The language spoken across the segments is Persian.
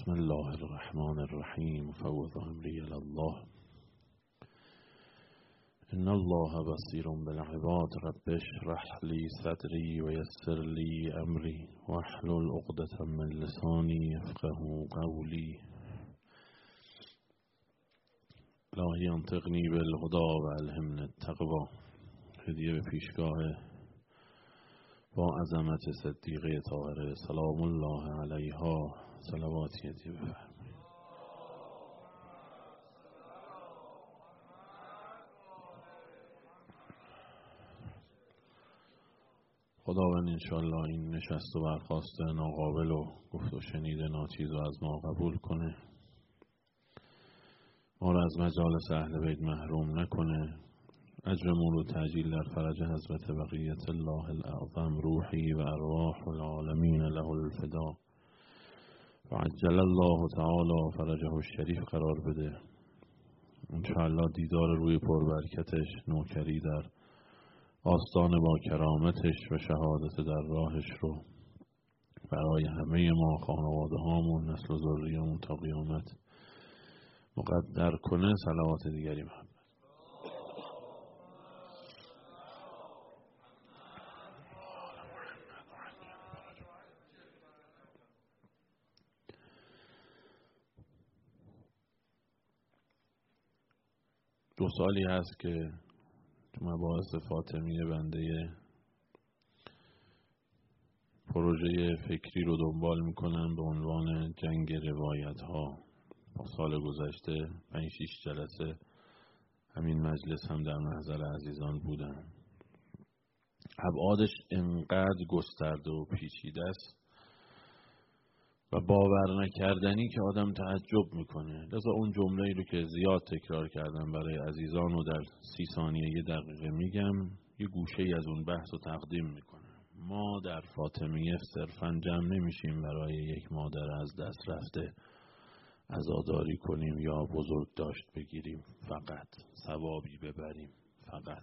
بسم الله الرحمن الرحیم. فوض امری الی الله. ان الله بصیر بالعباد. رب اشرح لی صدری و یسر لی امری واحلل عقدة من لسانی یفقهوا قولی. الهی انطقنی بالهدی و الهمنی التقوی. هدیه به پیشگاه با عظمت صدیقه طاهره سلام الله علیها صلواتی هدیه بفرمایید. خداوند انشاءالله این نشست و برخاست ناقابل و گفت و شنید ناچیز و از ما قبول کنه، ما را از مجالس اهل بیت محروم نکنه، اجرمون رو تعجیل در فرج حضرت بقیت الله الاعظم روحی و ارواح العالمین له الفدا و عجل الله تعالی فرجه الشریف قرار بده. انشاءالله دیدار روی پربرکتش، نوکری در آستان با کرامتش و شهادت در راهش رو برای همه ما، خانواده هامون، نسل و ذریه‌مون تا قیامت مقدر کنه. صلوات دیگری محمد. دو سالی هست که تو مباحث فاطمیه بنده پروژه فکری رو دنبال میکنم به عنوان جنگ روایت ها. با سال گذشته 5-6 جلسه همین مجلس هم در محضر عزیزان بودم. ابعادش انقدر گسترده و پیچیده است و باور نکردنی که آدم تعجب میکنه. لذا اون جمله‌ای رو که زیاد تکرار کردم برای عزیزان و در 30 ثانیه 1 دقیقه میگم، یه گوشه‌ای از اون بحث رو تقدیم میکنم. ما در فاطمیه صرفاً جمع نمیشیم برای یک مادر از دست رفته عزاداری کنیم یا بزرگ داشت بگیریم فقط، ثوابی ببریم فقط،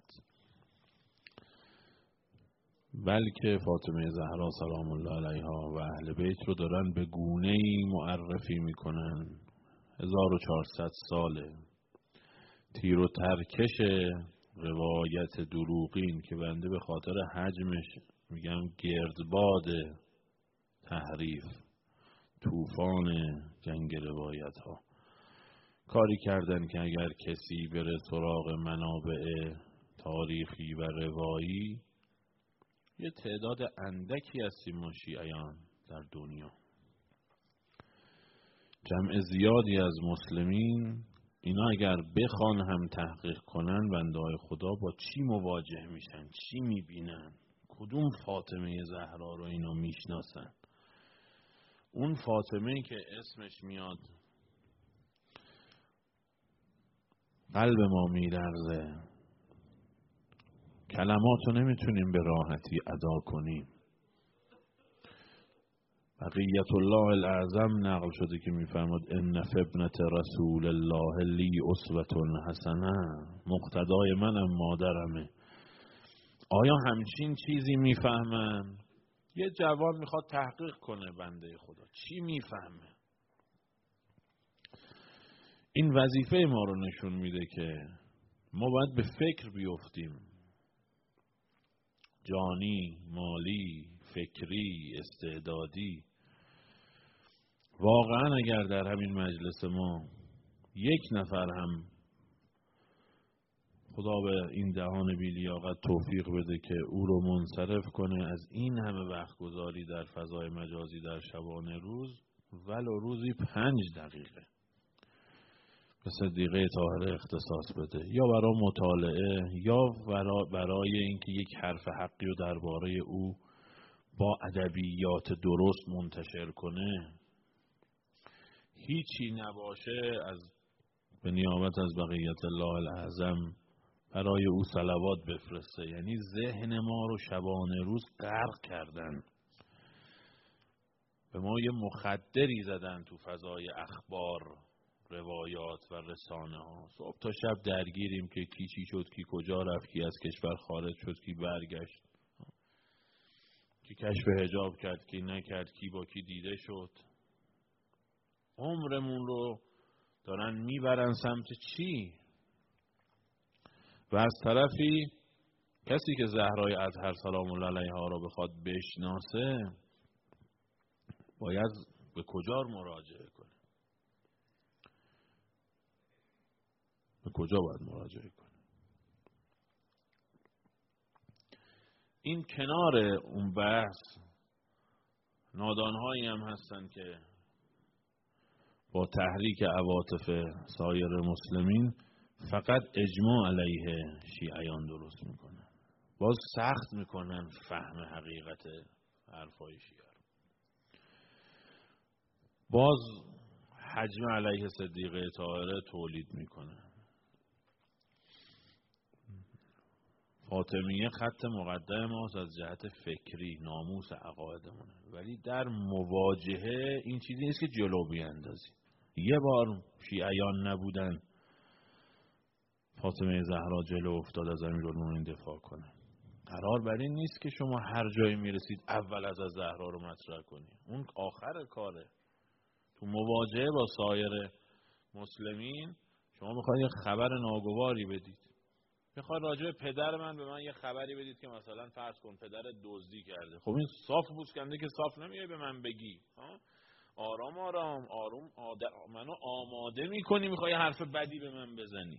بلکه فاطمه زهرا سلام الله علیها و اهل بیت رو دارن به گونه‌ای معرفی میکنن 1400 ساله تیر و ترکش روایت دروغین که بنده به خاطر حجمش میگم گردباد تحریف، طوفان جنگ روایت ها کاری کردن که اگر کسی بره سراغ منابع تاریخی و روایی، یه تعداد اندکی هستیم ما شیعیان در دنیا، جمع زیادی از مسلمین، اینا اگر بخوان هم تحقیق کنن بنده‌های خدا با چی مواجه میشن، چی میبینن، کدوم فاطمه زهرا رو اینا میشناسن. اون فاطمه‌ای که اسمش میاد قلب ما میلرزه، کلماتو نمیتونیم به راحتی ادا کنیم. بقیت الله الاعظم نقل شده که میفرماد ان فی ابنة رسول الله لی اسوة حسنه، مقتدای منم مادرمه. آیا همچین چیزی میفهمن؟ یه جوان میخواد تحقیق کنه بنده خدا، چی میفهمه؟ این وظیفه ما رو نشون میده که ما باید به فکر بیفتیم، جانی، مالی، فکری، استعدادی. واقعا اگر در همین مجلس ما یک نفر هم خدا به این دهان بی لیاقت توفیق بده که او رو منصرف کنه از این همه وقت گذاری در فضای مجازی در شبانه روز، ولو روزی 5 دقیقه به صدیقه طاهره اختصاص بده، یا برای مطالعه یا برای اینکه یک حرف حقی رو درباره او با ادبیات درست منتشر کنه، هیچی نباشه از به نیابت از بقیت الله الاعظم برای او صلوات بفرسته. یعنی ذهن ما رو شبانه روز غرق کردن، به ما یه مخدری زدن تو فضای اخبار، روایات و رسانه ها. صبح تا شب درگیریم که کی چی شد، کی کجا رفت، کی از کشور خارج شد، کی برگشت، کی کشف حجاب کرد، کی نکرد، کی با کی دیده شد. عمرمون رو دارن میبرن سمت چی؟ و از طرفی کسی که زهرای اطهر سلام الله علیها رو بخواد بشناسه باید به کجا مراجعه کنه؟ به کجا باید مراجعه کنه؟ این کنار اون بحث نادانهایی هم هستن که با تحریک عواطف سایر مسلمین فقط اجماع علیه شیعیان درست میکنن، باز سخت میکنن فهم حقیقت حرفای شیعه، باز حجم علیه صدیقه طاهره تولید میکنن. فاطمیه خط مقدم ماست از جهت فکری، ناموس عقایدمونه، ولی در مواجهه این چیزی نیست که جلو بیاندازی. یه بار شیعیان نبودن فاطمه زهرا جلو افتاد از امیرالمومنین دفاع کنه. قرار بر این نیست که شما هر جایی میرسید اول از زهرا رو مطرح کنی، اون آخر کاره. تو مواجهه با سایر مسلمین شما میخواید یه خبر ناگواری بدید، میخواد راجع به پدر من به من یه خبری بدید که مثلا فرض کن پدر دزدی کرده. خب این صاف بوسکنده که صاف نمیای به من بگی. آرام آرام آروم منو آماده میکنی، میخوای حرف بدی به من بزنی.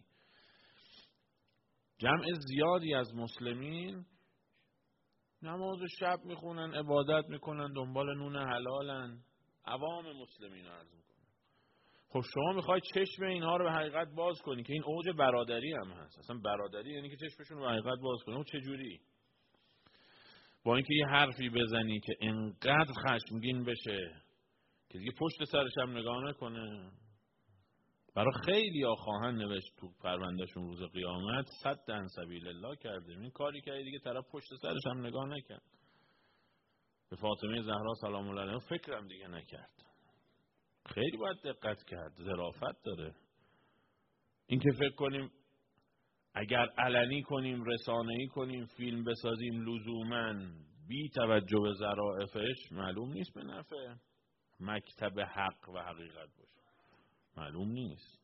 جمع زیادی از مسلمین نماز شب میخونن، عبادت میکنن، دنبال نون حلالن، عوام مسلمین عرض میکنن. خب شما میخوای چشم اینها رو به حقیقت باز کنی که این اوج برادری هم هست. اصلا برادری یعنی که چشمشون رو به حقیقت باز کنی. اون چجوری؟ با اینکه یه حرفی بزنی که انقدر خشمگین بشه که دیگه پشت سرش هم نگاه نکنه. برای خیلی ها خواهند نوشت تو پروندهشون روز قیامت صد عن سبیل الله کردیم، این کاری که دیگه طرف پشت سرش هم نگاه نکرد. به فاطمه زهرا سلام الله علیها فکرم دیگه نکرد. خیلی باید دقت کرد، ظرافت داره. این که فکر کنیم اگر علنی کنیم، رسانه‌ای کنیم، فیلم بسازیم لزوماً بی توجه به ظرافش معلوم نیست به نفع مکتب حق و حقیقت باشه، معلوم نیست.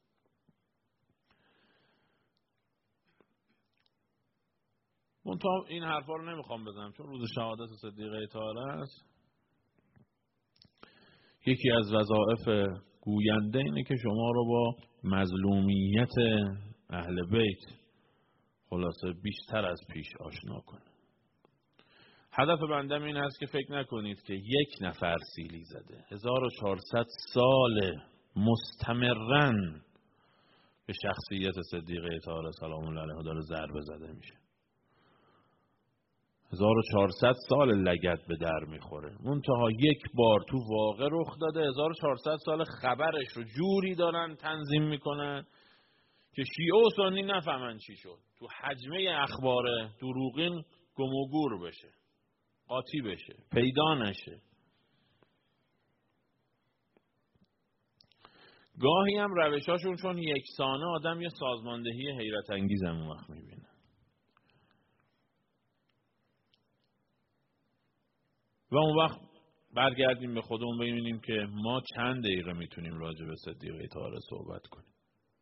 منتها این حرفا رو نمیخوام بزنم چون روز شهادت صدیقه طاهره است. یکی از وظایف گوینده اینه که شما رو با مظلومیت اهل بیت خلاصه بیشتر از پیش آشنا کنه. هدف بندم این است که فکر نکنید که یک نفر سیلی زده 1400 سال مستمرن به شخصیت صدیقه طاهره سلام الله علیها داره ضربه زده میشه. 1400 سال لگد به در میخوره. منتها یک بار تو واقع رخ داده. 1400 سال خبرش رو جوری دارن تنظیم میکنن که شیعه و سنی نفهمن چی شد. تو حجمه اخبار دروغین گم و گور بشه، قاطی بشه، پیدا نشه. گاهی هم روشاشون چون یکسانه آدم یه سازماندهی حیرت انگیز هم وقت میبینه. و اون وقت برگردیم به خودمون ببینیم که ما چند دقیقه میتونیم راجع به صدیقه طاهره صحبت کنیم.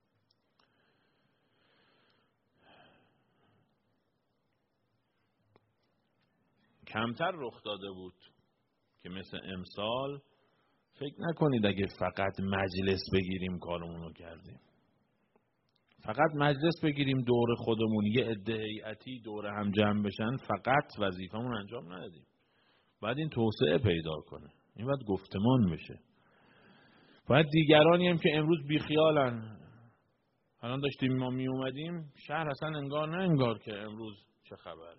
کمتر رخ داده بود که مثل امسال فکر نکنید اگه فقط مجلس بگیریم کارمون رو کردیم. فقط مجلس بگیریم دور خودمون یه عده هیئتی دور هم جمع بشن فقط وظیفمون انجام ندادیم. باید این توسعه پیدا کنه، این باید گفتمان بشه. باید دیگرانی هم که امروز بیخیالن، الان داشتیم ما می اومدیم شهر اصلا انگار نه انگار که امروز چه خبره.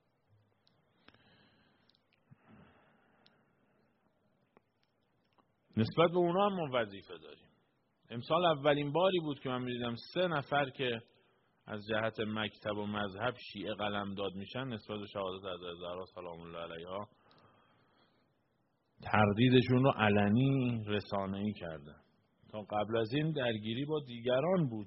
نسبت به اونا هم ما وظیفه داریم. امسال اولین باری بود که من می‌دیدم 3 نفر که از جهت مکتب و مذهب شیعه قلمداد میشن نسبت به شهادت حضرت زهرا سلام الله علیها تردیدشون رو علنی رسانه‌ای کردن. تا قبل از این درگیری با دیگران بود.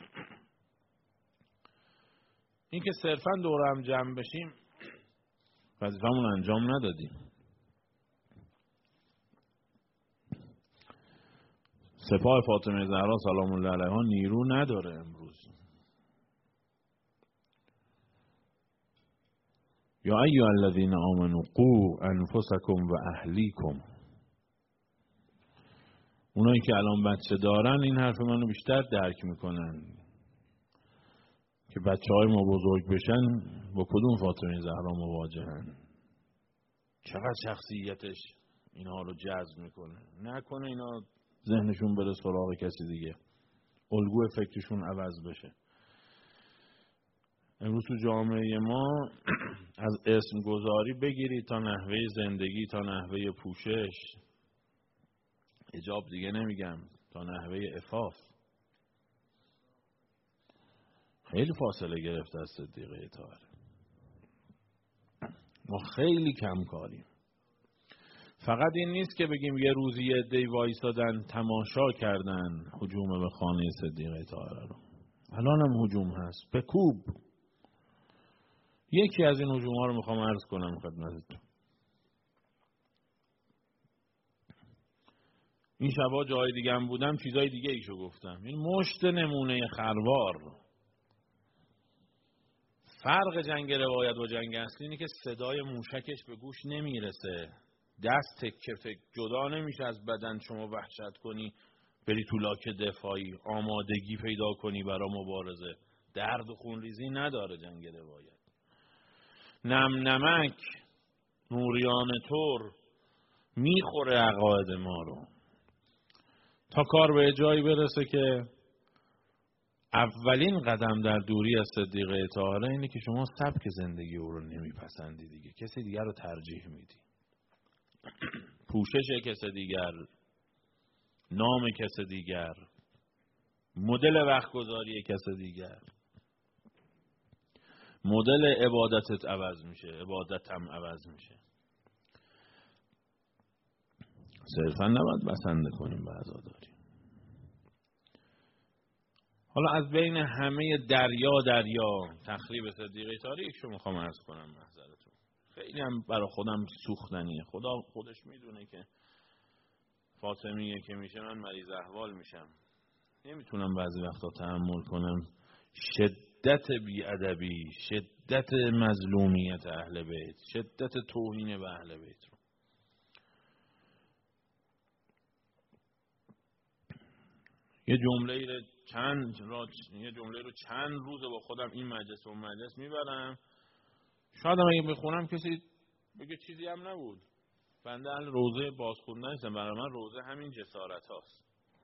این که صرفاً دور هم جمع بشیم وظیفمون انجام ندادیم. سپاه فاطمه زهرا سلام الله علیها نیرو نداره امروز. یا ایها الذین آمنوا قوا انفسکم و اهلیکم. اونایی که الان بچه دارن این حرف منو بیشتر درک میکنن که بچه‌های ما بزرگ بشن با کدوم فاطمه زهرا مواجهن، چقدر شخصیتش اینها رو جذب میکنه. نکنه اینا ذهنشون بره سراغ کسی دیگه، الگوی فکرشون عوض بشه. امروز تو جامعه ما از اسم گذاری بگیرید تا نحوه زندگی، تا نحوه پوشش، حجاب دیگه نمیگم، تا نحوه عفاف، خیلی فاصله گرفته از صدیقه طاهره. ما خیلی کم کاریم. فقط این نیست که بگیم یه روزی یه عده‌ای وایسادن تماشا کردن هجوم به خانه صدیقه طاهره رو. الان هم هجوم هست به کوب. یکی از این هجوم‌ها رو میخوام عرض کنم خدمتتون. این شبا جای دیگه هم بودم چیزای دیگه ایشو گفتم. این مشت نمونه خروار. فرق جنگ روایت با جنگ اصلی اینه که صدای موشکش به گوش نمیرسه، دست تکه جدا نمیشه از بدن، شما وحشت کنی بری تو لاک دفاعی، آمادگی پیدا کنی برای مبارزه. درد و خونریزی نداره جنگ روایت. نم نمک موریان تور میخوره عقاید ما رو تا کار به جایی برسه که اولین قدم در دوری از صدیقه طاهره اینه که شما سبک زندگی او رو نمیپسندی دیگه، کسی دیگر رو ترجیح میدی. پوشش کسی دیگر، نام کسی دیگر، مدل وقت گذاری کسی دیگر، مدل عبادتت عوض میشه، عبادتم عوض میشه. صرفا نباید بسنده کنیم به عزاداری. حالا از بین همه دریا تخریب صدیقه طاهره یکشو میخوام عرض کنم محضرتون. خیلی هم برای خودم سوختنیه. خدا خودش میدونه که فاطمیه که میشه من مریض احوال میشم. نمیتونم بعضی وقتا تحمل کنم شدت بیادبی، شدت مظلومیت اهل بیت، شدت توهین به اهل بیت رو. یه جمله رو چند روزه با خودم این مجلس و اون مجلس میبرم. شاید هم اگه بخونم کسی بگه چیزی هم نبود. بنده اهل روزه باز خوندن نیستم، برای من روزه همین جسارت هاست.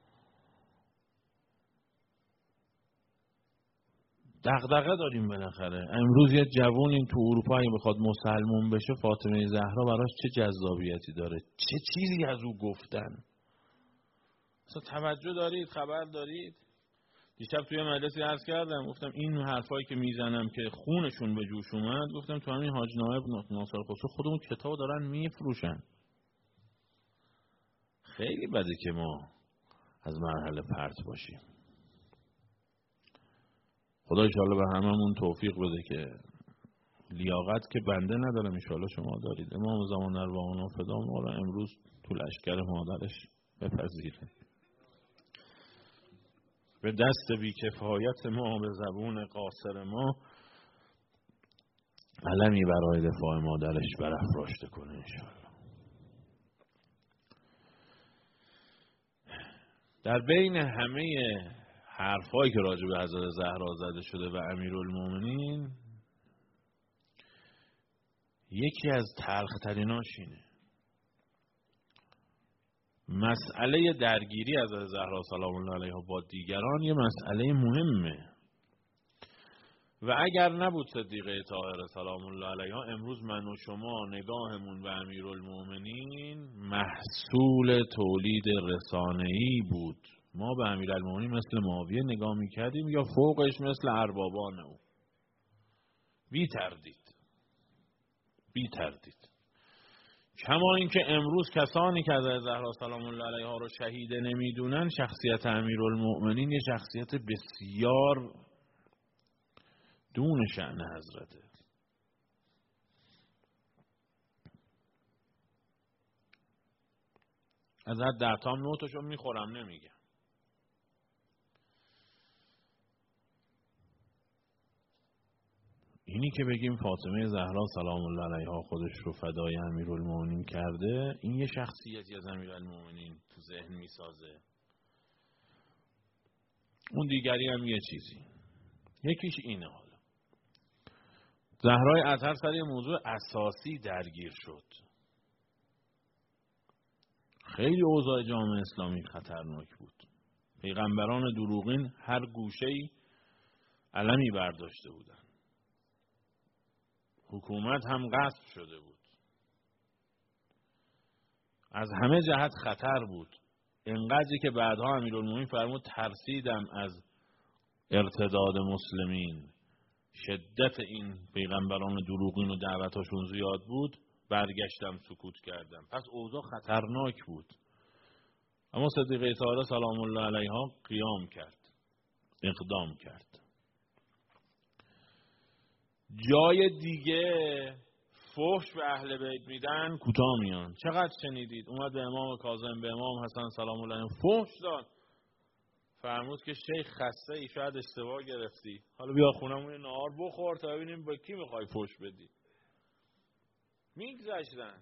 دغدغه داریم بالاخره. امروز یه جوونی تو اروپا اگه بخواد مسلمون بشه، فاطمه زهرا براش چه جذابیتی داره، چه چیزی از او گفتن. اصلا توجه دارید، خبر دارید؟ دیشب توی مجلسی عرض کردم، گفتم این حرفایی که میزنم که خونشون به جوش اومد، گفتم تو همین حاج نایب ناصر خسرو خودمون کتاب دارن میفروشن. خیلی بده که ما از مرحله پرت باشیم. خدا انشاءالله به هممون توفیق بده که لیاقت که بنده ندارم انشاءالله شما دارید. امام زمان ارواحنا فدا ما را امروز تو لشکر مادرش بپذیره. به دست بیکفایت ما، به زبون قاصر ما، علمی برای دفاع مادرش برافراشته کنه انشاءالله. در بین همه حرفایی که راجع به حضرت زهرا زده شده و امیرالمومنین، یکی از تلختریناش اینه: مسئله درگیری از حضرت زهرا سلام الله علیها با دیگران یه مسئله مهمه و اگر نبود صدیقه طاهره سلام الله علیها، امروز من و شما نگاهمون به امیرالمومنین محصول تولید رسانه‌ای بود. ما به امیرالمومنین مثل معاویه نگاه میکردیم یا فوقش مثل اربابان او. بی تردید. کما اینکه امروز کسانی که از زهرا سلام الله علیها رو شهیده نمیدونن، شخصیت امیرالمومنین یه شخصیت بسیار دون شأن حضرته. از حد در تام نوتشو میخورم نمیگم. اینی که بگیم فاطمه زهرا سلام الله علیها خودش رو فدای امیرالمومنین کرده، این یه شخصیتی از امیرالمومنین تو ذهن میسازه. اون دیگری هم یه چیزی. یکیش اینه. حالا زهرای اطهر سر یه موضوع اساسی درگیر شد. خیلی اوضاع جامعه اسلامی خطرناک بود. پیغمبران دروغین هر گوشه‌ای علمی برداشته بودن. حکومت هم غصب شده بود. از همه جهت خطر بود. اینقدری که بعدها امیرالمومنین فرمود ترسیدم از ارتداد مسلمین. شدت این پیغمبران دروغین و دعوتاشون زیاد بود، برگشتم سکوت کردم. پس اوضاع خطرناک بود. اما صدیقه طاهره سلام الله علیها قیام کرد، اقدام کرد. جای دیگه فحش به اهل بیت میدن کوتاه میان. چقدر شنیدید اومد به امام کاظم، به امام حسن سلام الله علیه فحش داد، فرمود که شیخ خسته ای، شاید اشتباه گرفتی، حالا بیا خونمون نهار بخور تا ببینیم با کی میخوای فحش بدی. میگذشتن.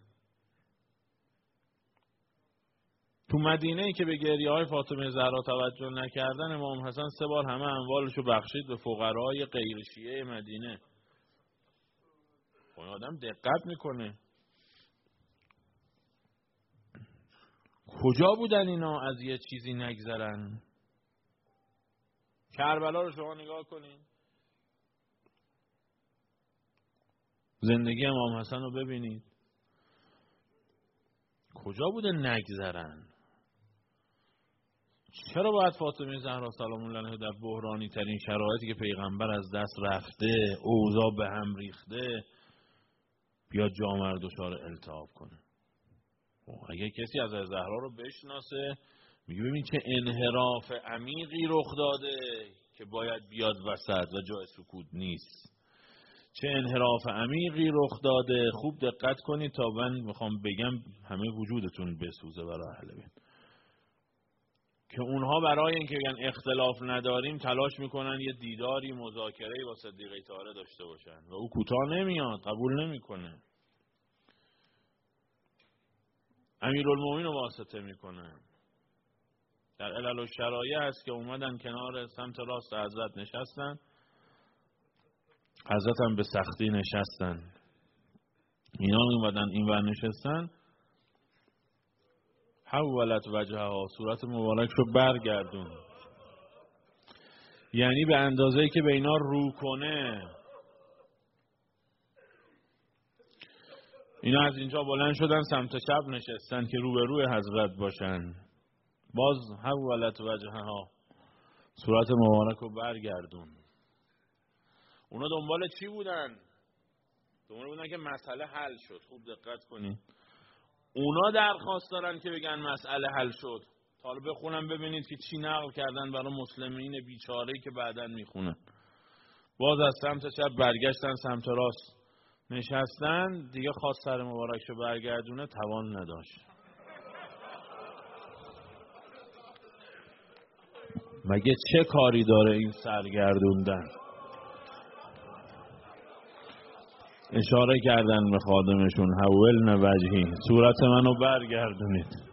تو مدینه ای که به گریه های فاطمه زهرا توجه نکردن، امام حسن 3 بار همه اموالشو بخشید به فقرای غیر شیعه مدینه. خب آدم دقت میکنه. کجا بودن اینا از یه چیزی نگذرن؟ کربلا رو شما نگاه کنین، زندگی امام حسن رو ببینید، کجا بوده نگذرن؟ چرا باید فاطمه زهرا سلام الله علیها در بحرانی ترین شرایطی که پیغمبر از دست رفته، اوضاع به هم ریخته، بیاد جامعه رو دچار التهاب کنه؟ اگه کسی از زهرا رو بشناسه میگه ببین چه انحراف عمیقی رخ داده که باید بیاد وسط و جای سکوت نیست. چه انحراف عمیقی رخ داده. خوب دقت کنید تا من میخوام بگم همه وجودتون بسوزه برای اهل بیت. که اونها برای اینکه بگن اختلاف نداریم تلاش میکنن یه دیداری، مذاکره‌ای با صدیقه طاهره داشته باشن و او کوتاه نمیاد، قبول نمیکنه. امیرالمومنین رو واسطه میکنه. در علل و شرایع هست که اومدن کنار سمت راست حضرت نشستن، حضرت هم به سختی نشستن، اینا اومدن اینور نشستن. حولت وجهها، صورت مبارک رو برگردون، یعنی به اندازه‌ای که به اینا رو کنه. اینا از اینجا بلند شدن سمت چپ نشستن که روبروی حضرت باشن. باز حولت وجهها، صورت مبارک رو برگردون. اونا دنبال چی بودن؟ دنبال بودن که مسئله حل شد. خوب دقت کنید. اونا درخواست دارن که بگن مسئله حل شد. تا حالا بخونم ببینید که چی نقل کردن برای مسلمین بیچاره‌ای که بعداً میخونن. باز از سمت چپ برگشتن سمت راست نشستن. دیگه خواست سر مبارکشو برگردونه، توان نداشت. مگه چه کاری داره این سرگردوندن؟ اشاره کردن به خادمشون حولن وجهی، صورت منو برگردونید.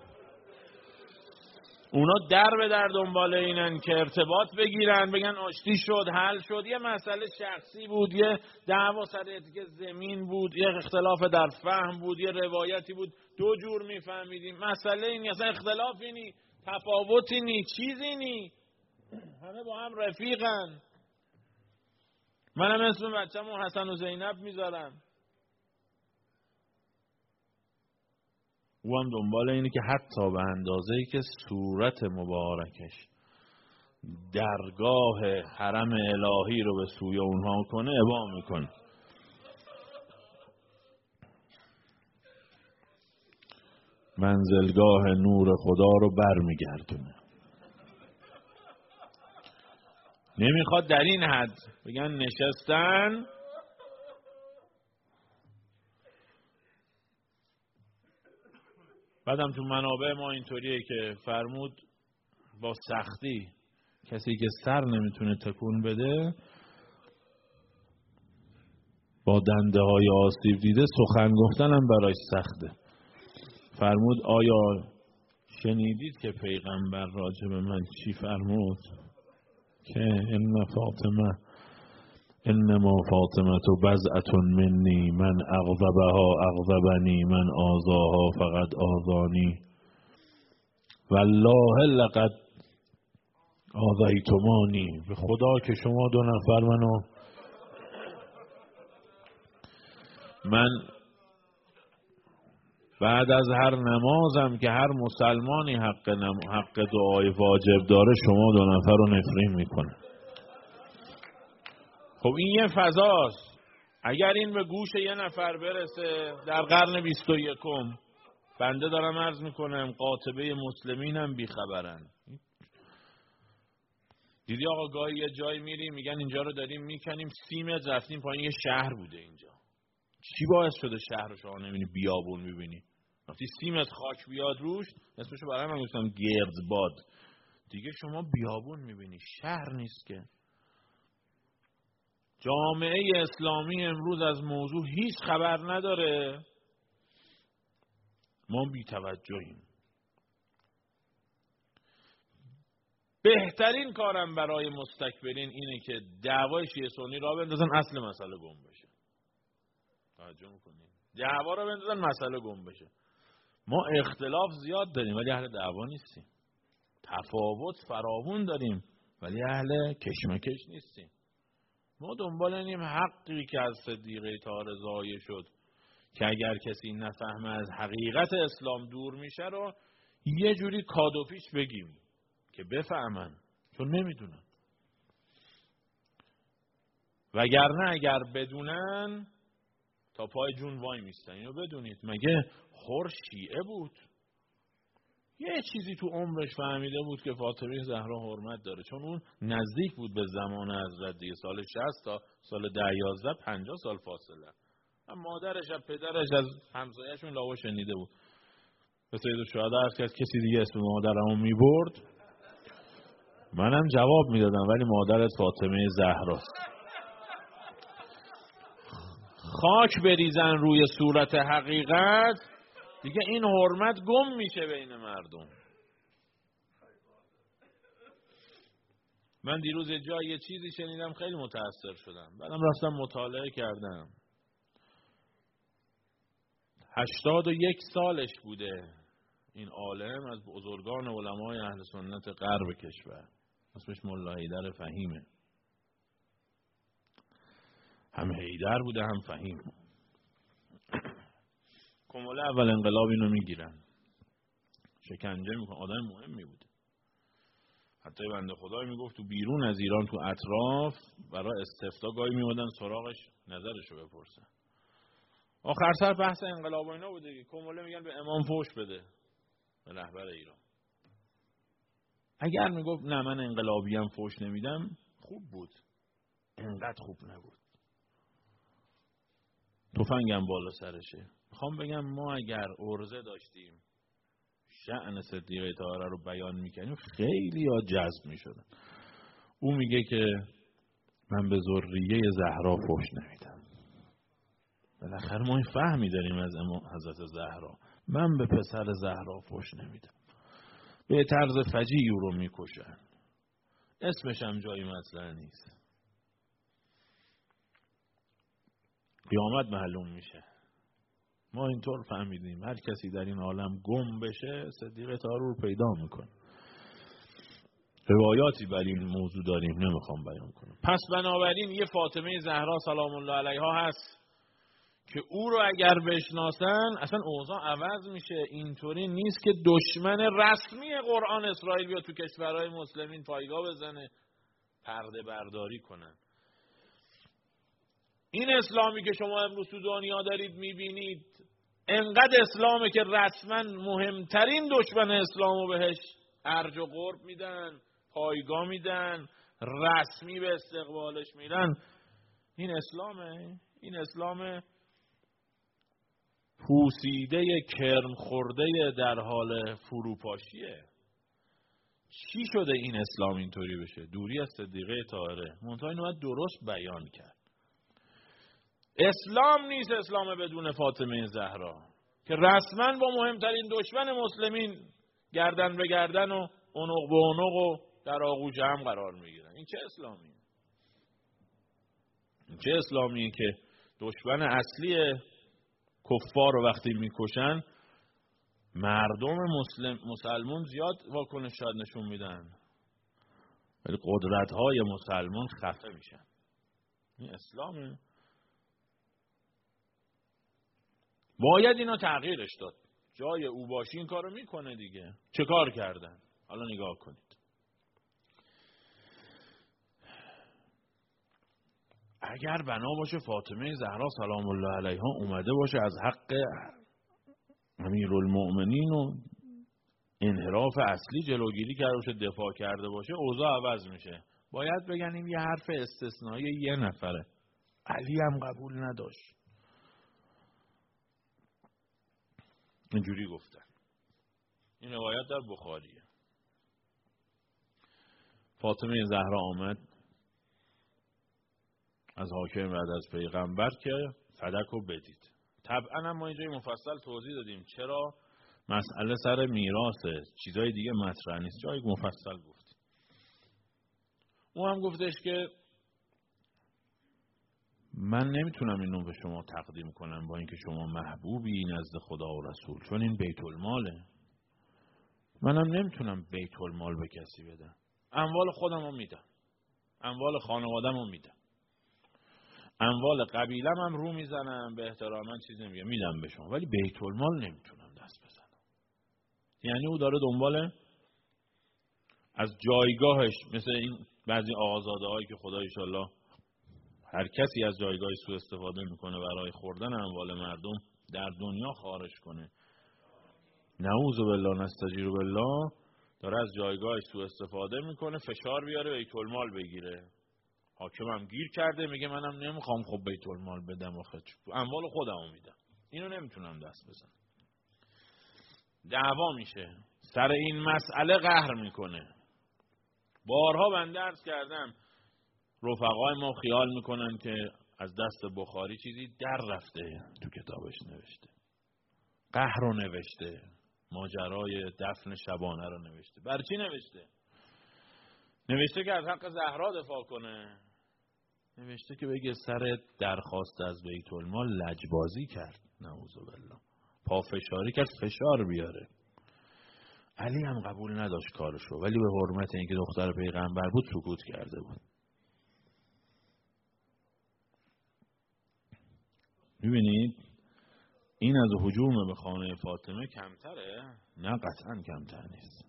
اونا در به در دنبال اینن که ارتباط بگیرن، بگن آشتی شد، حل شد. یه مسئله شخصی بود، یه دعوا سر که زمین بود، یه اختلاف در فهم بود، یه روایتی بود، دو جور میفهمیدیم. مسئله این اصلا اختلافی نی، تفاوتی نی، چیزی نی، همه با هم رفیقن. منم اسم بچه‌مو حسن و زینب میذارم. او هم دنبال اینه که حتی به اندازه‌ای که صورت مبارکش درگاه حرم الهی رو به سوی اونها کنه، ابا میکنه. منزلگاه نور خدا رو برمیگردونه. نمیخواد در این حد بگن نشستن بعدم تو منابع ما اینطوریه که فرمود با سختی کسی که سر نمیتونه تکون بده با دنده های آسیب دیده سخن گفتنم برای سخته. فرمود آیا شنیدید که پیغمبر راجع به من چی فرمود؟ که انما فاطمه بضعة منی، من اغضبها اغضبنی، من آذاها فقد آذانی، والله لقد آذیتمانی. به خدا که شما دو نفر من بعد از هر نمازم که هر مسلمانی حق دعای واجب داره، شما دو نفر رو نفرین میکنه. خب این یه فضاست. اگر این به گوش یه نفر برسه در قرن 21، بنده دارم عرض میکنم قاطبه مسلمین هم بیخبرن. دیدی آقا گاهی یه جایی میریم میگن اینجا رو داریم میکنیم 30 متر رفتیم پایین، یه شهر بوده اینجا. چی باعث شده شهر رو شما نمیبینی بیابون میبینی؟ وقتی 30 متر خاک بیاد روش، اسمشو برای من گفتم گردباد، دیگه شما بیابون میبینی، شهر نیست که. جامعه اسلامی امروز از موضوع هیچ خبر نداره، ما بی‌توجهیم. بهترین کارم برای مستکبرین اینه که دعوای شیعه سنی را بندازن، اصل مسئله گم بشه. توجه میکنید؟ دعوا را بندازن، مسئله گم بشه. ما اختلاف زیاد داریم ولی اهل دعوا نیستیم. تفاوت فراوون داریم ولی اهل کشمکش نیستیم. ما دنبال اینیم حقی که از صدیقه طاهره ضایع شد که اگر کسی نفهمه از حقیقت اسلام دور میشه رو یه جوری کادو پیش بگیم که بفهمن، چون نمیدونن. وگرنه اگر بدونن تا پای جون وای میستن. اینو بدونید، مگه خور شیعه بود؟ یه چیزی تو عمرش فهمیده بود که فاطمه زهرا حرمت داره، چون اون نزدیک بود به زمان حضرت دیگه، سال 60 تا سال 10-11 50 سال فاصله. هم مادرش هم پدرش از همسایه‌شون لاوا شنیده بود. به سید الشهدا عرض کرد کسی دیگه اسم مادرمو میبرد منم جواب میدادم، ولی مادرت فاطمه زهراست. خاک بریزن روی صورت حقیقت، دیگه این حرمت گم میشه بین مردم. من دیروز جای یه چیزی شنیدم خیلی متأثر شدم، بعدم رفتم مطالعه کردم. 81 سالش بوده این عالم، از بزرگان علمای اهل سنت غرب کشور، اسمش ملا حیدر فهیمه. هم حیدر بوده هم فهیم. کموله اول انقلاب اینو میگیرن، شکنجه میکنن. آدم مهمی بوده، حتی بنده خدای میگفت تو بیرون از ایران تو اطراف برای استفتاء گاهی میمدن سراغش نظرشو بپرسن. آخر سر بحث انقلاب و اینا بوده که کموله میگن به امام فوش بده، به رهبر ایران. اگر میگفت نه من انقلابیم فوش نمیدم، خوب بود، انقدر خوب نبود. تفنگم بالا سرشه. میخوام بگم ما اگر عرضه داشتیم شأن صدیقه طاهره رو بیان میکنیم خیلی ها جذب میشدن. او میگه که من به ذریه زهرا فحش نمیدم. بالاخره ما این فهمی داریم از حضرت زهرا، من به پسر زهرا فحش نمیدم. به طرز فجیعی او رو میکشن، اسمش هم جایی مطرح نیست. قیامت معلوم میشه. ما اینطور فهمیدیم هر کسی در این عالم گم بشه صدیقه طاهره رو پیدا میکنه. روایاتی بر این موضوع داریم، نمیخوام بیان کنم. پس بنابراین یه فاطمه زهرا سلام الله علیها هست که او رو اگر بشناسن اصلا اوضاع عوض میشه. اینطوری نیست که دشمن رسمی قرآن اسرائیل بیاد تو کشورهای مسلمین پایگاه بزنه پرده برداری کنن. این اسلامی که شما امروز تو دنیا دارید میبینید انقدر اسلامه که رسما مهمترین دشمن اسلامو بهش ارج و قرب میدن، پایگاه میدن، رسمی به استقبالش میرن. این اسلامه، این اسلام پوسیده کرم خورده در حال فروپاشیه. چی شده این اسلام اینطوری بشه؟ دوری از صدیقه طاهره. منتها اینو باید درست بیان کرد. اسلام نیست اسلام بدون فاطمه زهرا که رسما با مهمترین دشمن مسلمین گردن به گردن و عنق به عنق و در آغوش هم قرار میگیرن. این چه اسلامیه؟ این چه اسلامیه که دشمن اصلی کفار رو وقتی میکشن مردم مسلمون زیاد واکنش شاید نشون میدن ولی قدرت‌های مسلمان خفه میشن. این اسلامه. باید اینا تغییرش داد. جای او باشی این کارو میکنه دیگه. چه کار کردن؟ حالا نگاه کنید. اگر بنا باشه فاطمه زهرا سلام الله علیها اومده باشه از حق امیرالمؤمنین و انحراف اصلی جلوگیری کرده باشه، دفاع کرده باشه، اوضاع عوض میشه. باید بگن این یه حرف استثنایی یه نفره. علی هم قبول نداشت. اینجوری گفتن. این روایت در بخاریه. فاطمه زهرا آمد از حاکم بعد از پیغمبر که فدک رو بدید. طبعا هم ما اینجای مفصل توضیح دادیم چرا مسئله سر میراثه، چیزای دیگه مطرح نیست، جایی مفصل گفت. او هم گفتش که من نمیتونم اینو به شما تقدیم کنم با اینکه شما محبوبی نزد خدا و رسول، چون این بیت الماله. منم نمیتونم بیت المال به کسی بدم. اموال خودم رو میدم، اموال خانوادم رو میدم، اموال قبیلم هم رو میزنم، به احتراما چیز نمیگم، میدم به شما، ولی بیت المال نمیتونم دست بزنم. یعنی او داره دنبال از جایگاهش، مثل این بعضی آقازاده هایی که خدا ایشالله هر کسی از جایگاهی سوء استفاده میکنه برای خوردن اموال مردم در دنیا خارج کنه. نعوذ بالله نستجیر بالله. داره از جایگاهش سوء استفاده میکنه، فشار بیاره بیت المال بگیره. حاکمم گیر کرده میگه منم نمیخوام خب بیت المال بدم، آخه اموال خودمو میدم، اینو نمیتونم دست بزنم. دعوا میشه سر این مسئله، قهر میکنه. بارها بنده عرض کردم رفقای ما خیال میکنن که از دست بخاری چیزی در رفته، تو کتابش نوشته، قهر رو نوشته، ماجرای دفن شبانه رو نوشته. برای چی نوشته؟ نوشته که از حق زهرا دفاع کنه، نوشته که بگه سر درخواست از بیت المال لجبازی کرد، نعوذ بالله، پافشاری کرد، فشار بیاره. علی هم قبول نداشت کارشو، ولی به حرمت اینکه دختر پیغمبر بود سکوت کرده بود. میبینید این از هجوم به خانه فاطمه کمتره؟ نه قطعا کمتر نیست.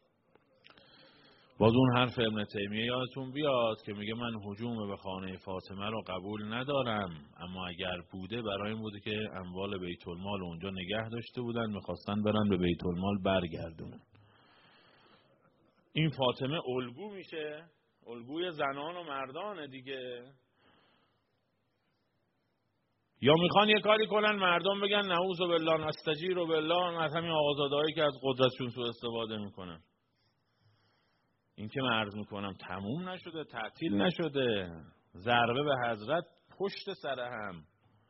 باز اون حرف ابن تیمیه یادتون بیاد که میگه من هجوم به خانه فاطمه رو قبول ندارم، اما اگر بوده برای این بوده که اموال بیت المال اونجا نگه داشته بودن، میخواستن برن به بیت المال برگردونن. این فاطمه الگو میشه، الگوی زنان و مردان دیگه. یا میخوان یه کاری کنن مردم بگن نعوذ بالله نستجیر بالله از همین آقازاده‌هایی که از قدرتشون سوء استفاده میکنن. این که من عرض میکنم تموم نشده، تعطیل نشده، ضربه به حضرت پشت سر هم.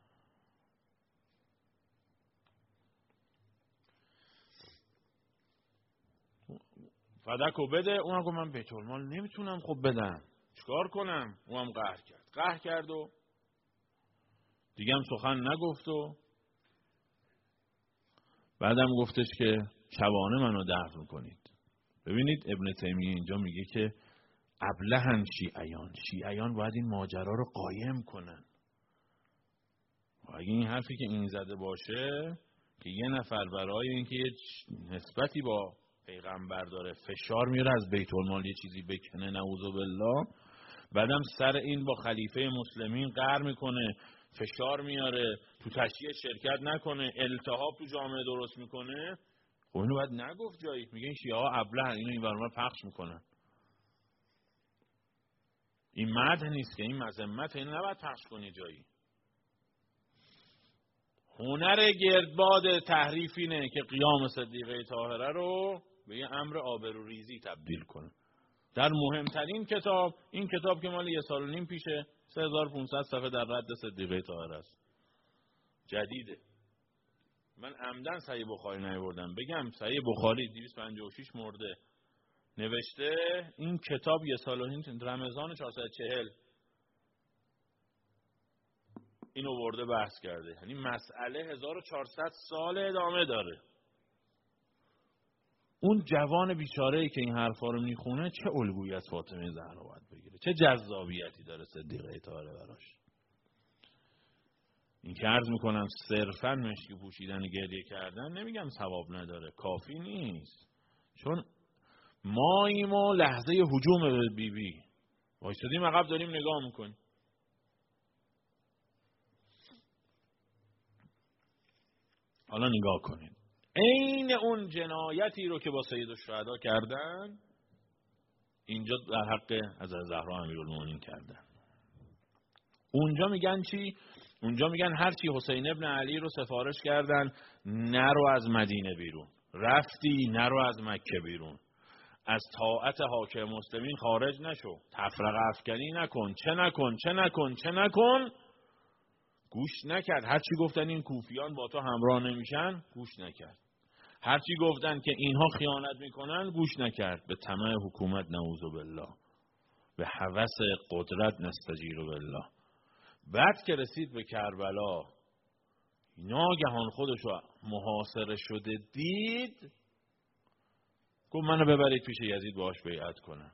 فدکو بده. اونم گفت من بیت المال نمیتونم خب بدم، چیکار کنم؟ اونم قهر کرد و دیگه هم سخن نگفت و بعدم گفتش که شبانه منو دفن کنید. ببینید ابن تیمیه اینجا میگه که ابلهن شیعیان باید این ماجرا رو قایم کنن. و اگه این حرفی که این زده باشه که یه نفر برای اینکه یه نسبتی با پیغمبر داره فشار میاره از بیت المال یه چیزی بکنه، نعوذ بالله، بعدم سر این با خلیفه مسلمین قهر میکنه، فشار میاره، تو تشییع شرکت نکنه، التهاب تو جامعه درست میکنه، خب اینو باید نگفت جایی. میگه این شیعه ها ابله، اینو این برنامه پخش میکنن. این مدح نیست که، این مذمت، این نباید پخش کنی جایی. هنر گردباد تحریف اینه که قیام صدیقه طاهره رو به یه امر آبروریزی تبدیل کنه. در مهمترین کتاب، این کتاب که مال 1.5 سال پیشه، 3500 صفحه در رد صدیقه طاهره است. جدیده. من عمدن صحیح بخاری نیاوردم. بگم صحیح بخاری 256 مرده نوشته این کتاب یه سال و نیم رمضان 440 اینو ورده بحث کرده. یعنی مسئله 1400 سال ادامه داره. اون جوان بیچاره‌ای که این حرفا رو میخونه چه الگویی از فاطمه زهرا باید بگیره؟ چه جذابیتی داره صدیقه طاهره براش؟ این که عرض میکنم صرفاً مشکی پوشیدن و گریه کردن نمیگم ثواب نداره، کافی نیست. چون ماییم و لحظه هجوم به بیبی وایسادیم عقب داریم نگاه میکنیم. حالا نگاه کنید، عین اون جنایتی رو که با سید الشهدا کردن اینجا در حق حضرت زهرا امیرالمومنین کردن. اونجا میگن چی؟ اونجا میگن هرچی حسین ابن علی رو سفارش کردن نرو از مدینه بیرون، رفتی نرو از مکه بیرون، از طاعت حاکم مسلمین خارج نشو، تفرقه افکنی نکن، چه نکن گوش نکرد. هرچی گفتن این کوفیان با تو همراه نمیشن گوش نکرد. هرچی گفتن که اینها خیانت میکنن گوش نکرد. به طمع حکومت نعوذ بالله، به هوس قدرت نستجیر بالله. بعد که رسید به کربلا ناگهان خودشو محاصره شده دید، گفت منو ببرید پیش یزید باهاش بیعت کنم.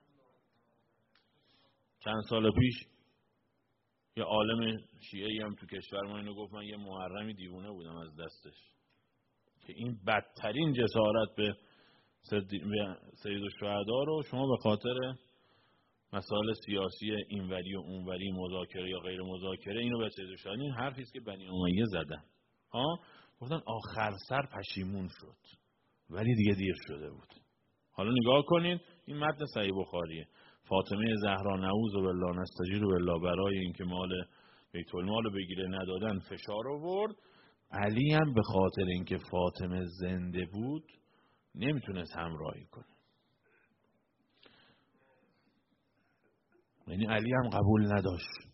چند سال پیش یه عالم شیعه‌ای هم تو کشور ما اینو گفت، من یه محرمی دیوونه بودم از دستش، که این بدترین جسارت به سید الشهدا رو شما به خاطر مسائل سیاسی اینوری و اونوری، مذاکره یا غیر مذاکره، اینو به سید الشهدا، این حرفی است که بنی امیه زدن. گفتن آخر سر پشیمون شد ولی دیگه دیر شده بود. حالا نگاه کنید این متن صحیح بخاریه. فاطمه زهرا نعوذ بالله نستجیر بالله برای اینکه مال بیت المال بگیره ندادن فشار آورد. علی هم به خاطر اینکه فاطمه زنده بود نمیتونست همراهی کنه. یعنی علی هم قبول نداشت.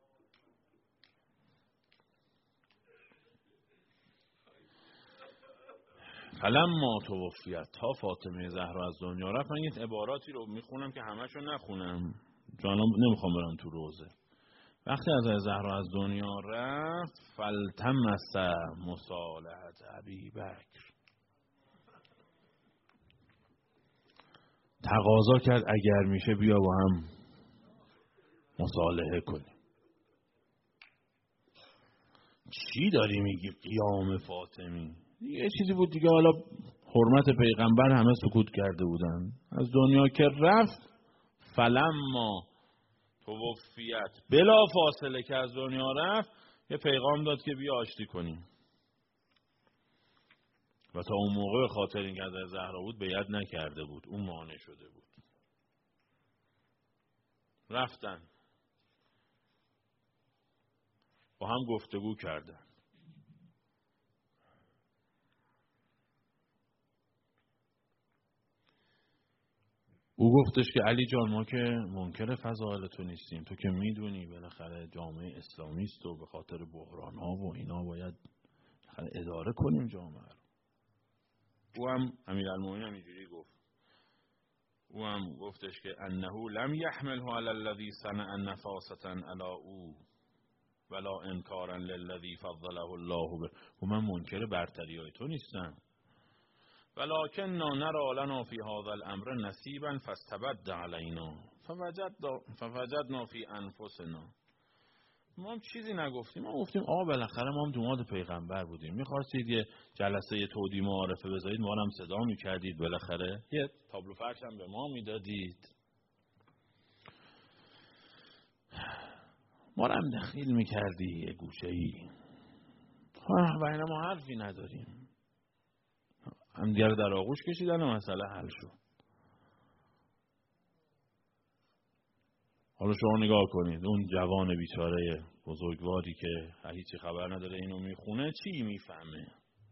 فلما توفیت، تا فاطمه زهرا از دنیا رفت. من یه عباراتی رو میخونم که همشو نخونم، جانم نمیخوام برم تو روزه. وقتی از زهرا از دنیا رفت فالتمس مصالحت ابی بکر، تقاضا کرد اگر میشه بیا با هم مصالحه کنیم. چی داری میگی قیام فاطمی؟ یه چیزی بود دیگه، حالا حرمت پیغمبر همه سکوت کرده بودن. از دنیا که رفت فلما توفیت، بلا فاصله که از دنیا رفت یه پیغام داد که بیا آشتی کنیم. و تا اون موقع خاطر این که از زهرا بود بیعت نکرده بود، اون مانع شده بود. رفتن با هم گفتگو کردن. او گفتش که علی جان ما که منکر فضائل تو نیستیم، تو که میدونی بالاخره جامعه اسلامی است و به خاطر بحران ها و اینا باید اداره کنیم جامعه رو. او هم امیرالمومنین هم اینجوری گفت. او هم گفتش که انه لم یحمله علی الذی صنع نفاسة علی او ولا انکارا للذی فضله الله به. و من منکر برتری های تو نیستم، ولكننا نرى لنا في هذا الامر نصيبا فاستبد علينا فوجدنا في انفسنا. ما هم چیزی نگفتیم، ما گفتیم بالاخره ما هم دوماد پیغمبر بودیم، میخواستید یه جلسه تودی معارفه بذارید ما هم صدا میکردید، بالاخره یه تابلو فرش هم به ما میدادید، ما هم دخیل میکردی یه گوشه‌ای و اینا، ما حرفی نداریم. هم دیگر در آغوش کشیدن و مسئله حل شد. حالا شما نگاه کنید اون جوان بیچاره بزرگواری که هیچی خبر نداره اینو میخونه چی میفهمه؟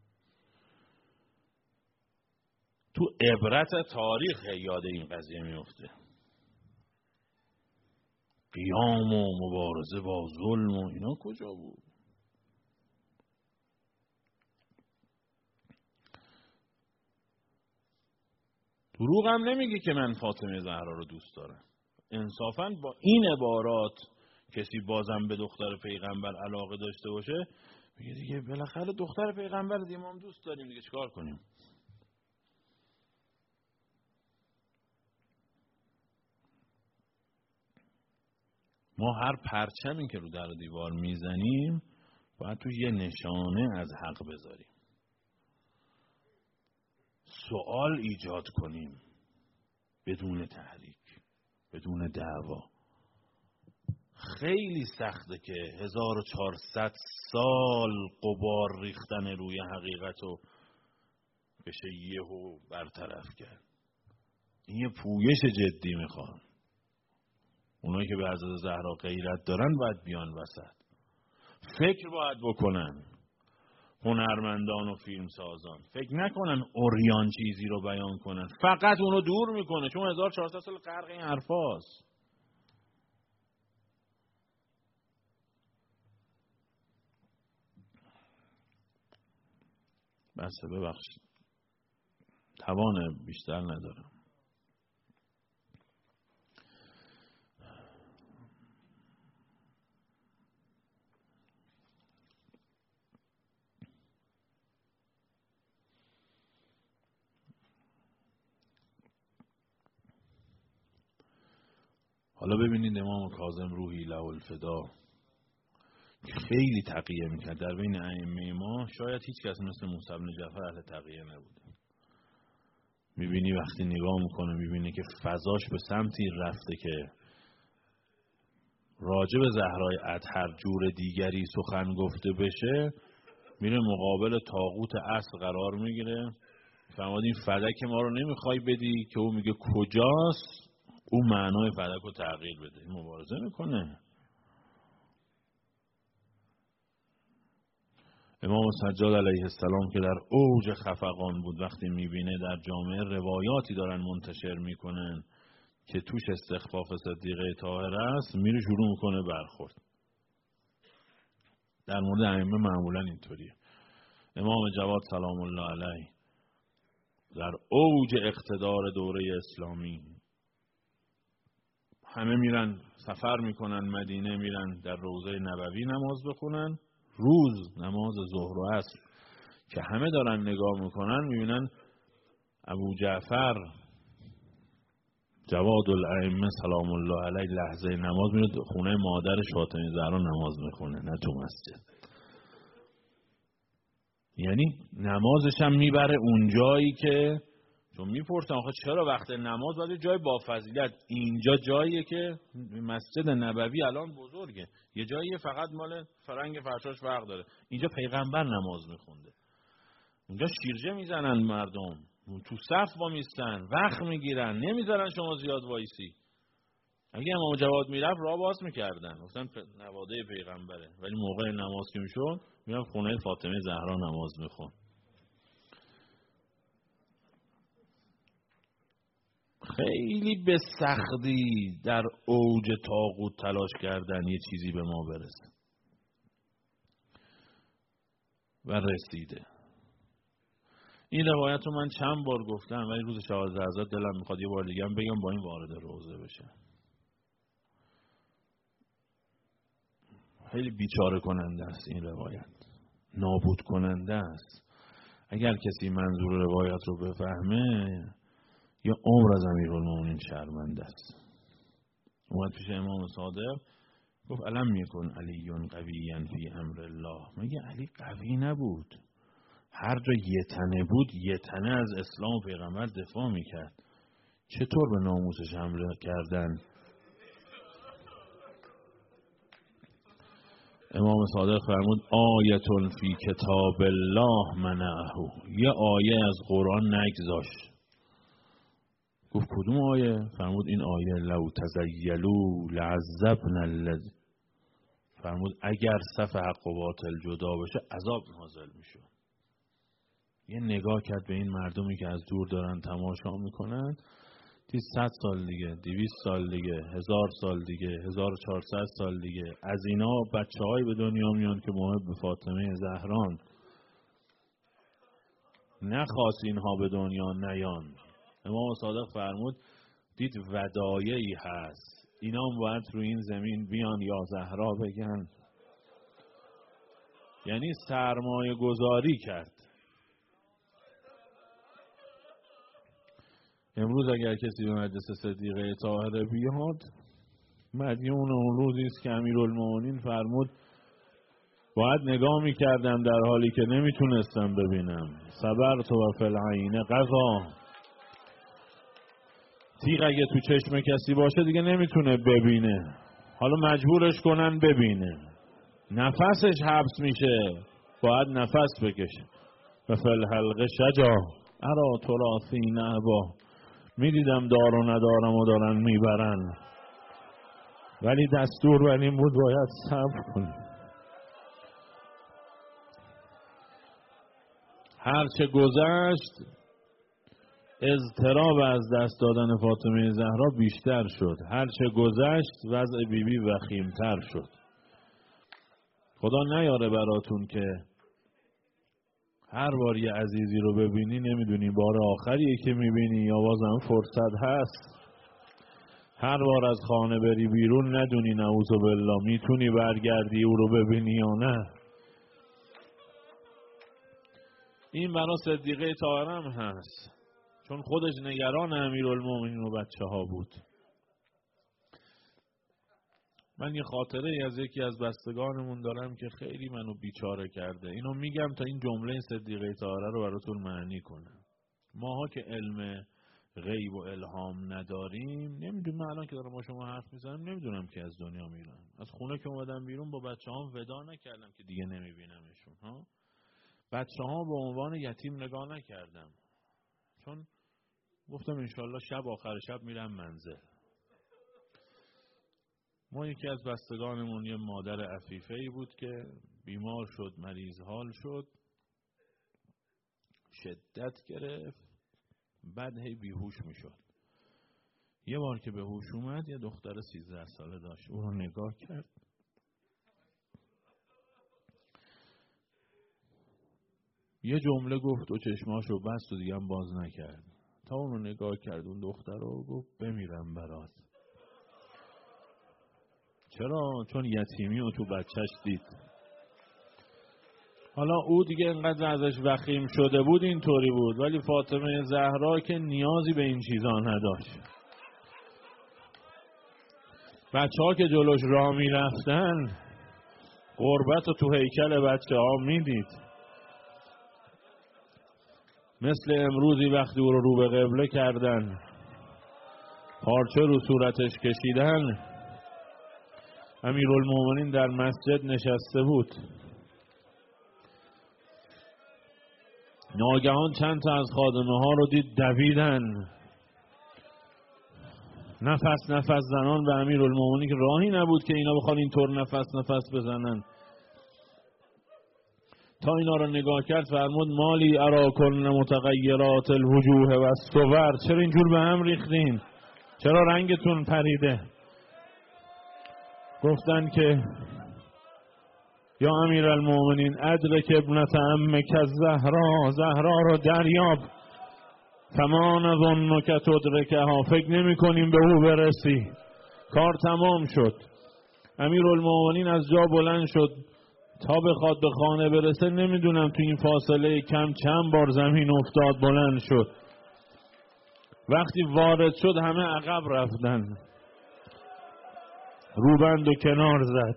تو عبرت تاریخ یاد این قضیه میفته. قیام و مبارزه با ظلم و اینا کجا بود؟ دروغ هم نمیگه که من فاطمه زهرا رو دوست دارم. انصافاً با این عبارات کسی بازم به دختر پیغمبر علاقه داشته باشه میگه دیگه بالاخره دختر پیغمبر دیگه ما هم دوست داریم دیگه، چیکار کنیم؟ ما هر پرچمی که رو در و دیوار میزنیم باید تو یه نشانه از حق بذاریم، سوال ایجاد کنیم بدون تحریک، بدون دعوا. خیلی سخته که 1400 سال غبار ریختن روی حقیقت رو بشه یهو برطرف کرد. این یه پویش جدی میخواد. اونایی که به حضرت زهرا غیرت دارن باید بیان وسط، فکر باید بکنن. هنرمندان و فیلمسازان فکر نکنن اوریان چیزی رو بیان کنن، فقط اونو دور میکنه، چون 1400 سال غرق این حرفاست. بس ببخشید، توان بیشتر ندارم. حالا ببینید امام کاظم روحی له الفدا خیلی تقیه میکرد. در بین ائمه ما شاید هیچ کس مثل موسی بن جعفر اهل تقیه نبوده. میبینی وقتی نگاه میکنه میبینی که فضاش به سمتی رفته که راجع به زهرای اطهر جور دیگری سخن گفته بشه، میره مقابل طاغوت اصل قرار میگیره. فرمود این فدک ما رو نمیخوای بدی که او میگه کجاست، او معنای فدک رو تغییر بده. مبارزه میکنه. امام سجاد علیه السلام که در اوج خفقان بود، وقتی میبینه در جامعه روایاتی دارن منتشر میکنن که توش استخفاف صدیقه طاهره است، میره شروع میکنه برخورد. در مورد ائمه معمولا اینطوریه. امام جواد سلام الله علیه در اوج اقتدار دوره اسلامی همه میرن سفر میکنن مدینه، میرن در روضه نبوی نماز بخونن. روز نماز ظهر و عصر که همه دارن نگاه میکنن، میبینن ابو جعفر جواد الائمه سلام الله علیه لحظه نماز میره خونه مادرش فاطمه زهرا نماز میخونه، نه تو مسجد. یعنی نمازش هم میبره اون جایی که چون میپرسن آخه چرا وقت نماز باید جای با فضیلت؟ اینجا جاییه که مسجد نبوی الان بزرگه، یه جاییه فقط مال فرنگ فرشاش فرق داره. اینجا پیغمبر نماز میخونده، اونجا شیرجه میزنن مردم، تو صف با میستن، وقت میگیرن، نمیذارن شما زیاد وایسی. اگه امام جواد میرفت راه باز میکردن، گفتن نواده پیغمبره، ولی موقع نماز که میشد میرفت خونه فاطمه زهرا نماز میخون. خیلی به سختی در اوج طاغوت تلاش کردن یه چیزی به ما برسه و رسیده. این روایت رو من چند بار گفتم ولی روز 14 حضرت دلم میخواد یه بار دیگه هم بگم با این وارد روضه بشه. خیلی بیچاره کننده است این روایت، نابود کننده است. اگر کسی منظور روایت رو بفهمه یا عمر از امیرالمومنین شرمنده است. اومد پیش امام صادق گفت الم یکن علی قویا فی امر الله. مگه علی قوی نبود؟ هر جا یه تنه بود یه تنه از اسلام و پیغمبر دفاع میکرد. چطور به ناموسش حمله کردن؟ امام صادق فرمود آیتون فی کتاب الله منعه. یه آیه از قرآن نگذاشت. گفت کدوم آیه؟ فرمود این آیه لو تزیلوا لعذبنا الذی. فرمود اگر صف حق و باطل جدا بشه عذاب نازل میشه. یه نگاه کرد به این مردمی که از دور دارن تماشا میکنن، 100 سال دیگه، 200 سال دیگه، 1000 سال دیگه، 1400 سال دیگه از اینا بچه‌های به دنیا میان که محب فاطمه زهران. نخواست اینها به دنیا نیان. امام صادق فرمود دید ودایعی هست، اینا هم باید رو این زمین بیان یا زهرا بگن. یعنی سرمایه گذاری کرد. امروز اگر کسی به مجلس صدیقه طاهره بیاد، مدیون اون روزی است که امیرالمومنین فرمود باید نگاه میکردم در حالی که نمیتونستم ببینم. صبرت و فی العین قضا. تیغ اگه تو چشم کسی باشه دیگه نمیتونه ببینه، حالا مجبورش کنن ببینه. نفسش حبس میشه، باید نفس بکشه. و فی الحلق شجا ارا تراثی نعبا. میدیدم دار و ندارم و دارن میبرن، ولی دستور ولی بود باید صبر کنیم. هرچه گذشت اضطراب از دست دادن فاطمه زهرا بیشتر شد، هرچه گذشت وضع بیبی وخیمتر شد. خدا نیاره براتون که هر بار یه عزیزی رو ببینی نمیدونی بار آخریه که میبینی یا بازم فرصت هست. هر بار از خانه بری بیرون ندونی نعوذ بالله میتونی برگردی او رو ببینی یا نه. این برای صدیقه طاهره هم هست، چون خودش نگران امیرالمومنین و بچه ها بود. من یه خاطره از یکی از بستگانمون دارم که خیلی منو بیچاره کرده. اینو میگم تا این جمله صدیقه طاهره رو براتون معنی کنم. ماها که علم غیب و الهام نداریم نمیدونم. من الان که دارم با شما حرف میزنم نمیدونم که از دنیا میرم. از خونه که اومدم بیرون با بچه‌هام ودا نکردم که دیگه نمیبینمشون ها. بچه‌ها به عنوان یتیم نگاه نکردم، چون گفتم انشالله شب آخر شب میرم منزل. ما یکی از بستگانمون یه مادر عفیفه‌ای بود که بیمار شد، مریض حال شد، شدت گرفت، بعد هی بیهوش میشد. یه بار که به هوش اومد یه دختر 13 ساله داشت، او رو نگاه کرد، یه جمله گفت و چشماشو بست و دیگه هم باز نکرد. تا اون رو نگاه کرد اون دختر رو گفت بمیرم برات. چرا؟ چون یتیمی رو تو بچهش دید. حالا او دیگه انقدر ازش وخیم شده بود اینطوری بود، ولی فاطمه زهرا که نیازی به این چیزا نداشت. بچه ها که جلوش راه می رفتن قربت رو تو هیکل بچه ها می دید. مثل امروزی وقتی او رو به قبله کردن، پارچه رو صورتش کشیدن، امیرالمومنین در مسجد نشسته بود. ناگهان چند تا از خادمه ها رو دید دویدن، نفس نفس زنان به امیرالمومنین که راهی نبود که اینا بخوان اینطور نفس نفس بزنن. تا اینا رو نگاه کرد فرمود مالی اراکن متغیرات الوجوه و الصور. چرا اینجور به هم ریختین؟ چرا رنگتون پریده؟ گفتن که یا امیرالمومنین ادرک ابنت عمک الزهرا، زهرا رو دریاب، فما نظنک تدرکها، فکر نمی کنیم به او برسی. کار تمام شد. امیرالمومنین از جا بلند شد تا بخواد به خانه برسه، نمیدونم تو این فاصله کم چند بار زمین افتاد، بلند شد. وقتی وارد شد همه عقب رفتن، روبند و کنار زد،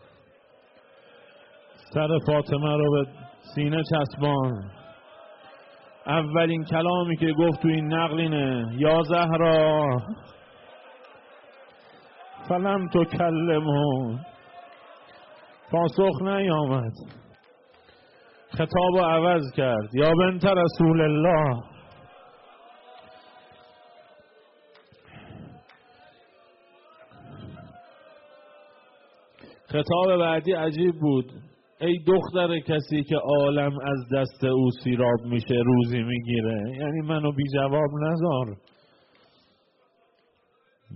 سر فاطمه رو به سینه چسبان. اولین کلامی که گفت تو این نقل اینه یا زهرا فلم تکلمون، پاسخ نیامد. خطاب رو عوض کرد یا بنت رسول الله. خطاب بعدی عجیب بود. ای دختر کسی که عالم از دست او سیراب میشه روزی میگیره، یعنی منو بی جواب نذار.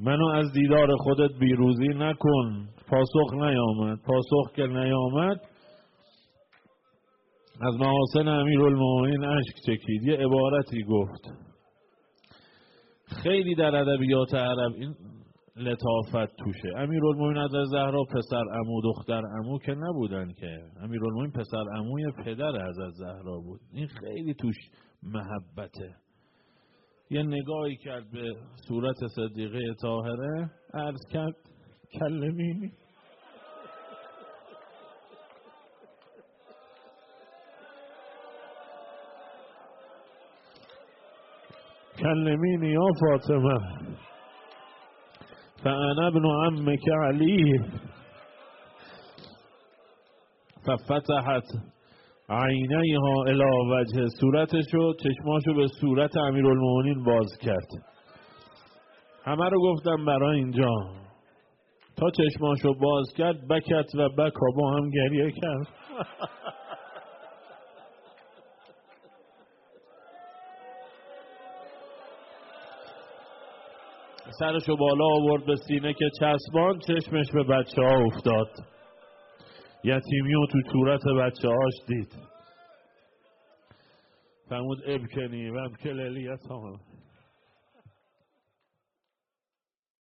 منو از دیدار خودت بیروزی نکن. پاسخ نیامد. پاسخ که نیامد از محاسن امیرالمومنین اشک چکید. یه عبارتی گفت خیلی در ادبیات عرب این لطافت توشه. امیرالمومنین حضرت زهرا پسر عمو دختر عمو که نبودن که، امیرالمومنین پسر عموی پدر حضرت زهرا بود. این خیلی توش محبته. یه نگاهی کرد به صورت صدیقه طاهره، عرض کرد کلمینی. کلمینی یا فاطمه فانا ابن عمک علی. ففتحت عینیها الی وجه، صورتشو چشماشو به صورت امیرالمومنین باز کرد. همه رو گفتم برای اینجا. تا چشماشو باز کرد بکت و بکا، با هم گریه کرد. سرشو بالا آورد به سینه که چسبان، چشمش به بچه ها افتاد. یتیمی رو تو صورت بچه هاش دید. فرمود ابکنی و ابکل الیتام.